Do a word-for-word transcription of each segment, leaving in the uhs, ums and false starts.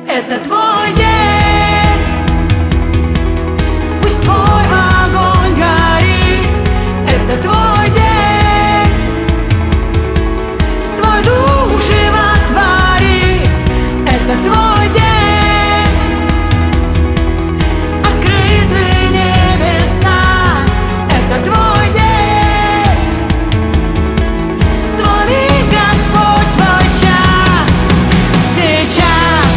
это твой день. Пусть твой огонь горит, это твой день. Твой дух животворит, это твой день. Открыты небеса, это твой день. Твой миг, Господь, твой час сейчас.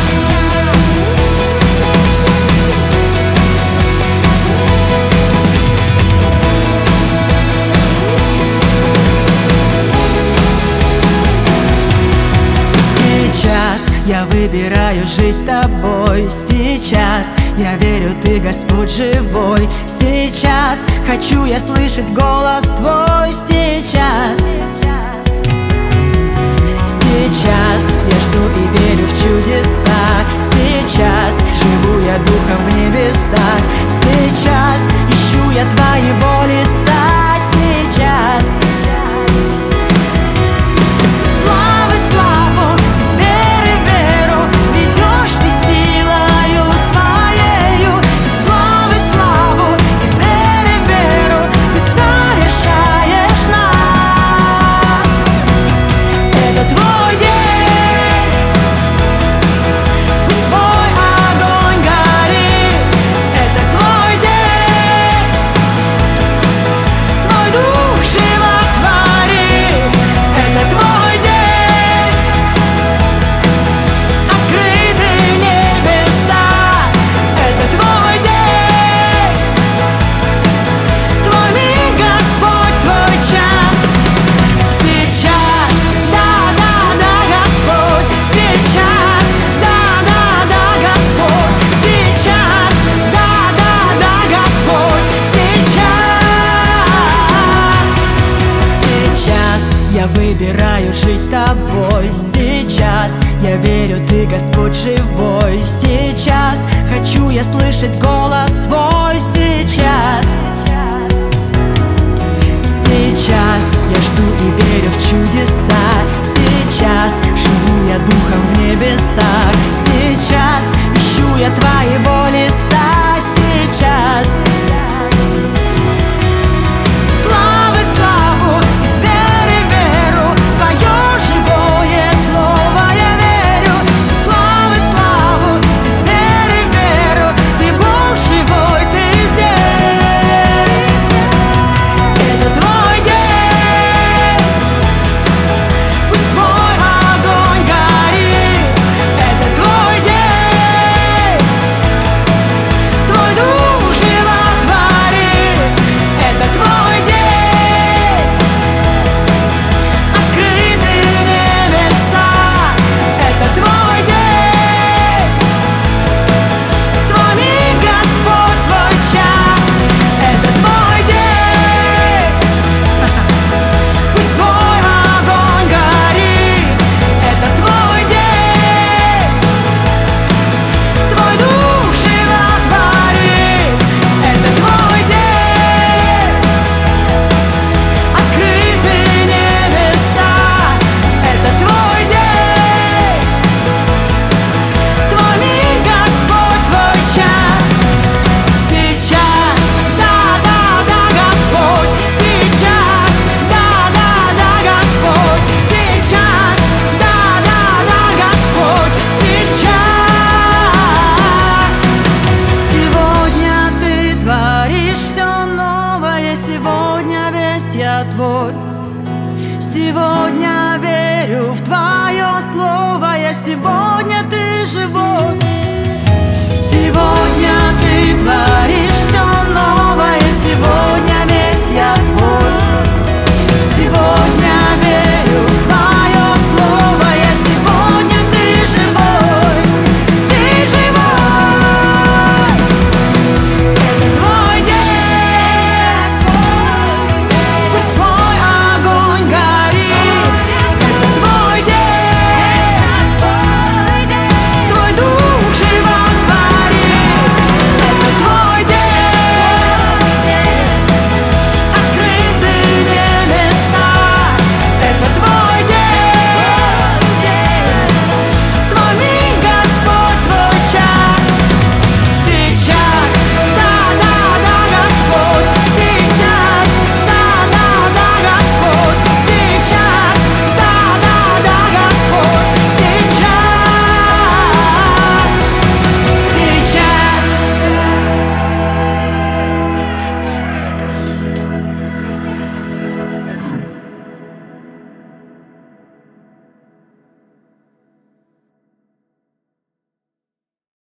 Сейчас я выбираю жить тобой. Сейчас я верю, ты Господь живой. Сейчас хочу я слышать голос твой. Сейчас Сейчас я жду и верю в чудеса. Сейчас живу я духом в небесах. Сейчас ищу я твоего лица. Сейчас славы славу, из веры в веру ведешь ты силою своею. Из славы славу, из веры в веру ты совершаешь нас. Это твой день. Пусть твой огонь горит, это твой день. Твой дух животворит, это твой день. Открыты небеса, это твой день. Твой миг, Господь, твой час сейчас. Да, да, да, Господь, сейчас. Да, да, да, Господь, сейчас. Да, да, да, Господь, сейчас. Сейчас я выбираю жить тобой. Сейчас я верю, ты Господь живой. Сейчас хочу я слышать голос твой. Сейчас Сейчас я жду и верю в чудеса. Сейчас живу я духом в небесах. Сейчас ищу я твоего лица. Сейчас славы славу, из веры в веру твое живое слово я верю. Славы славу, из веры в веру ты Бог живой, ты здесь. Это твой день. Пусть твой огонь горит, это твой день. Твой дух животворит, это твой день. Открыты небеса, это твой день. Твой миг, Господь, твой час, это твой день. Пусть твой огонь горит, это твой день. Твой дух животворит, это твой день. Открыты небеса, это твой день. Твой миг, Господь, твой час сейчас. Да, да, да, Господь, сейчас. Да, да, да, Господь, сейчас. Да, да, да, Господь, сейчас. Сегодня ты творишь все новое. Сегодня весь я твой. Сегодня верю в твое слово. Я сегодня ты живой. Сегодня ты творишь